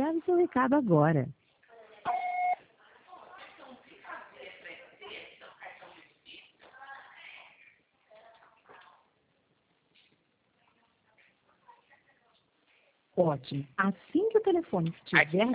grave seu recado agora. Ótimo. Assim que o telefone estiver